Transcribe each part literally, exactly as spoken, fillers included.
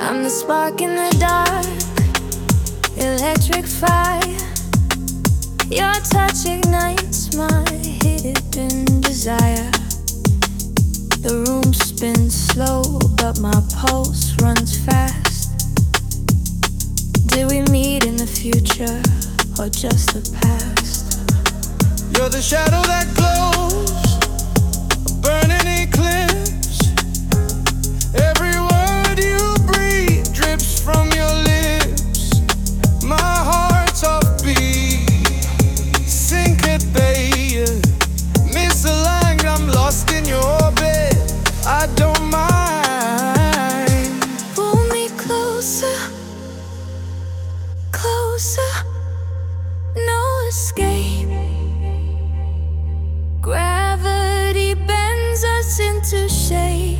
I'm the spark in the dark, electric fire. Your touch ignites my hidden desire. The room spins slow, but my pulse runs fast. Did we meet in the future, or just the past? You're the shadow that glows, a burning eclipse. Every word you breathe drips from your lips. My heart's offbeat, syncopated, misaligned, I'm lost in your orbit. I don't mind. Pull me closer, closer, no escape. Gravity bends us into shape.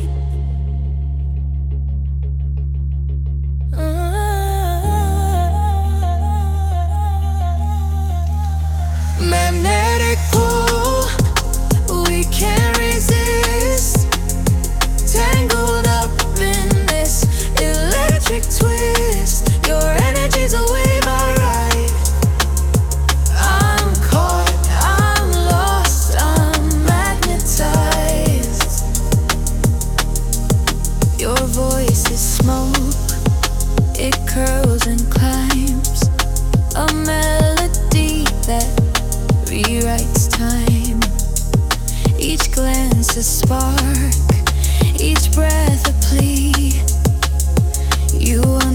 Magnetic pull, We can't resist. Tangled up in this electric twist. Your energy's a wave I ride. I'm caught, I'm lost, I'm magnetized. Your voice is smoke, it curls and climbs. A melody that rewrites time. Each glance a spark, each breath a plea. You